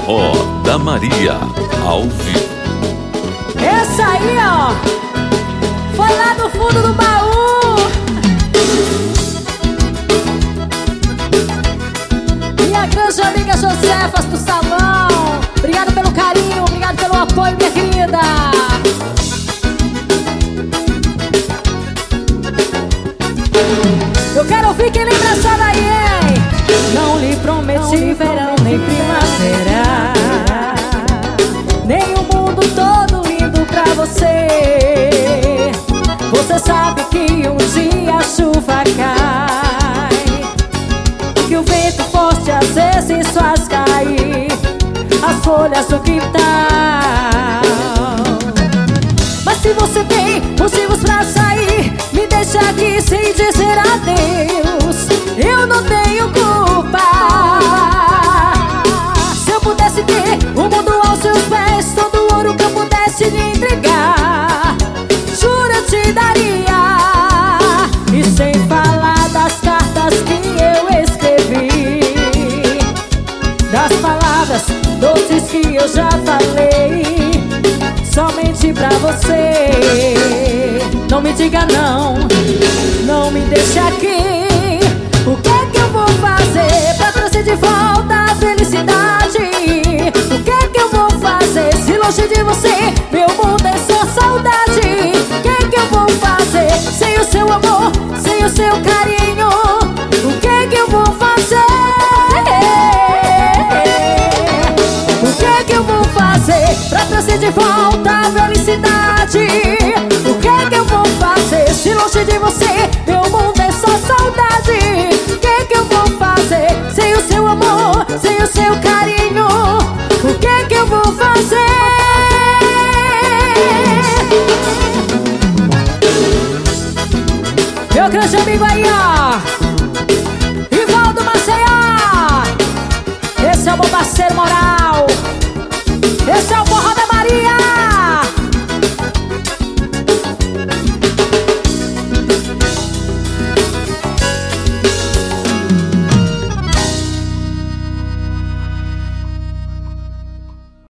Forró da Maria, ao vivo. Essa aí, ó, foi lá do fundo do baú. Minha grande amiga Josefas do salão, obrigado pelo carinho, obrigado pelo apoio, minha querida. Eu quero ouvir quem lembra essa daí, hein? Não lhe prometi verão nem primavera, nem o mundo todo lindo pra você. Você sabe que um dia a chuva cai, que o vento forte às vezes faz cair as folhas do quintal. Mas se você tem motivos pra sair, me deixa aqui sem dizer adeus. Eu não tenho culpa. Se eu pudesse ter o mundo aos seus pés, todo o ouro que eu pudesse lhe entregar, juro eu te daria. E sem falar das cartas que eu escrevi, das palavras doces que eu já falei, somente pra você. Não me diga não, não me deixe aqui. O que é que eu vou fazer pra trazer de volta a felicidade? O que é que eu vou fazer se longe de você meu mundo é só saudade? O que é que eu vou fazer sem o seu amor, sem o seu carinho? O que é que eu vou fazer? O que é que eu vou fazer pra trazer de volta a felicidade? O que é que eu vou fazer se longe de você meu mundo é só saudade? O que é que eu vou fazer sem o seu amor, sem o seu carinho? O que é que eu vou fazer? Meu grande amigo aí, ó, Rivaldo Maceió. Esse é o meu parceiro moral. Esse é o